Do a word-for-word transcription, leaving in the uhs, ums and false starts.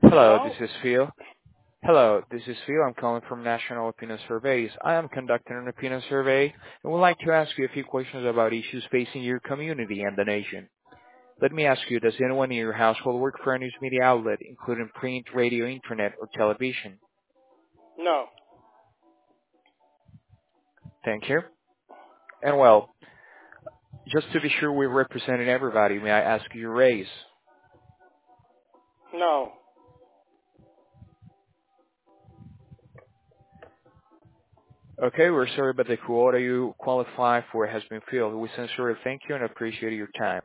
Hello, this Hello? is Phil. Hello, this is Phil. I'm calling from National Opinion Surveys. I am conducting an opinion survey and would like to ask you a few questions about issues facing your community and the nation. Let me ask you, does anyone in your household work for a news media outlet, including print, radio, internet, or television? No. Thank you. And well, just to be sure we're representing everybody, may I ask your race? No. Okay, we're sorry, but the quota you qualify for has been filled. We sincerely thank you and appreciate your time.